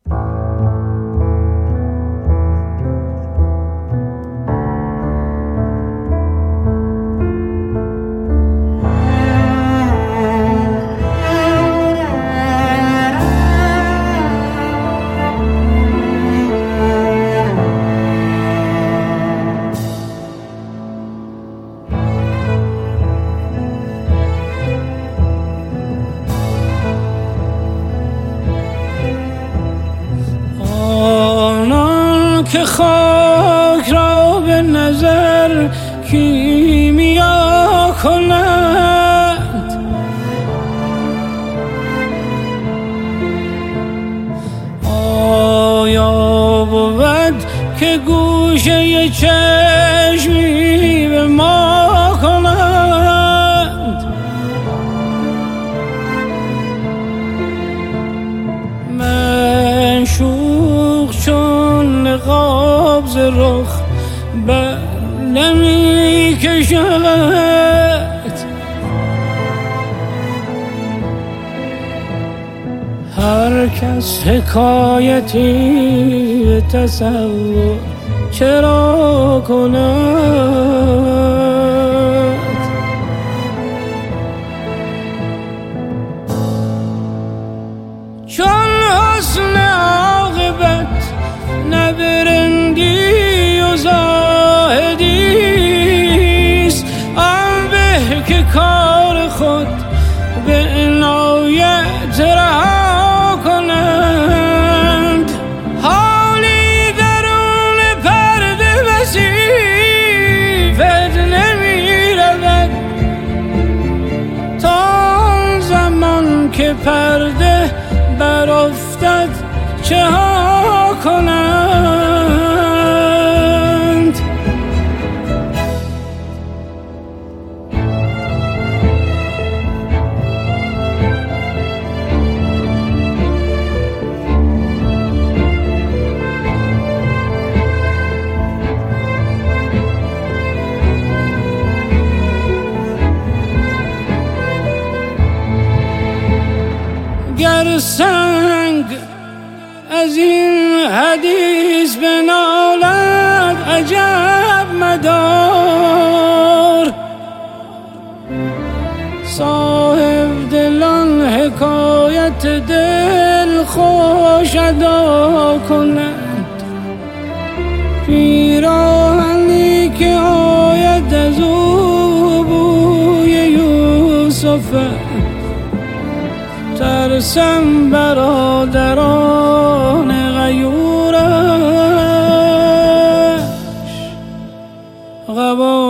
که خاک را به نظر کیمیا کنند، آیا بود که گوشه چشمی به ما کنند؟ من شوخ چون نقاب ز رخ بر نمی کشد، هر کس حکایتی به تصور چرا کند؟ چون حسن عاقبت نبرندی و زاهدیست، آن به که کار خود به عنایت رها کنند. حالی درون پرده وصیفت نمی رود، تا آن زمان که پرده برافتد چه ها کنند؟ گر سنگ از این حدیث بنالد عجب مدار، صاحب دلان حکایت دل خوش ادا کنند. پیراهنی که آید از او بوی یوسف، ترسم برادران غیورش قبا